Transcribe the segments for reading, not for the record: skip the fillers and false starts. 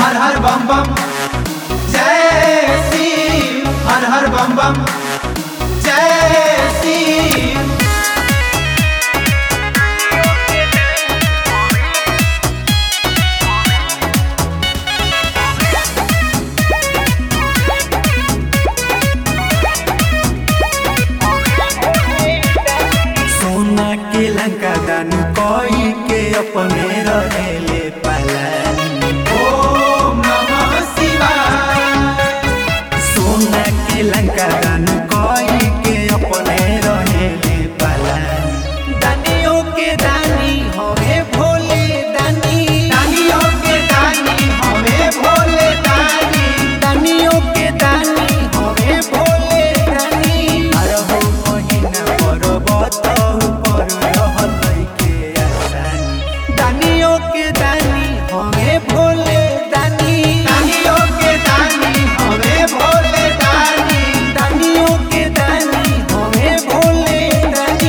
हर हर बम बम जय शिव, हर हर बम बम जय शिव। सोना के लंका दानु कोई के अपने रहेले पलानी। ओम नमः शिवाय। सोना के लंका दानु कोई के अपने रहेले पलानी। दानियों के दानी हवे भोले दानी, दानियों के दानी हमें भोले दानी, दानियों के दानी हवे भोले दानी। अरहो महीना पर्वत ऊपर रहलै के आसानी। दानियों के दानी हवे भोले दानी, दानियों के दानी हमें भोले दानी। दानियों के दानी हवे भोले दानी।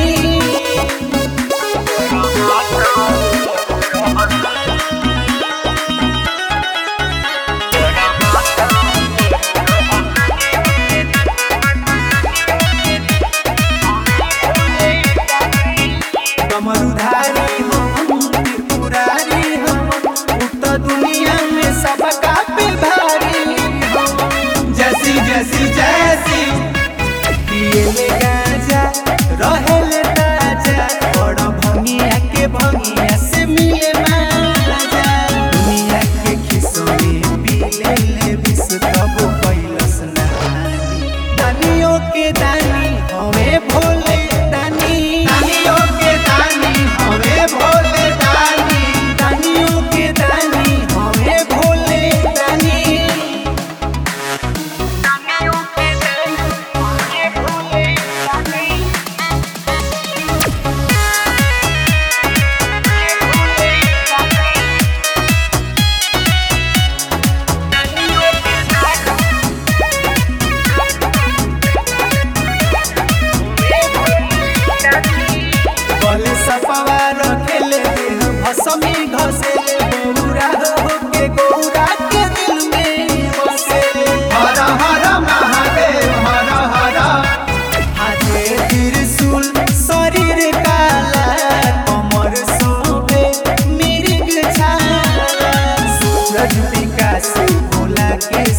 कमरुधारी हम त्रिपुरारी हम, उत दुनिया में सबका पे भारी हम। जैसी जैसी जैसी पिएले गांजा रहेले ताजा, बड़ भंगिया के भंगिया से मिले माजा। दुनिया के खिसोनी पी ले विष तब कैलस नहानी। दानियों के दानी हमें भोले दानी, दानियों के दानी हमें भोले दानी। दानियों के दानी हमें भोले दानी। गले सपवा रखेले देह भसमी घसेले, बौरा हो के गौरा के दिल में बसेले। हर हर महादेव हर हर। हाथे त्रिशूल शरीर काला, कमर शोभे मिर्ग छाला। सूरज विकास भोला के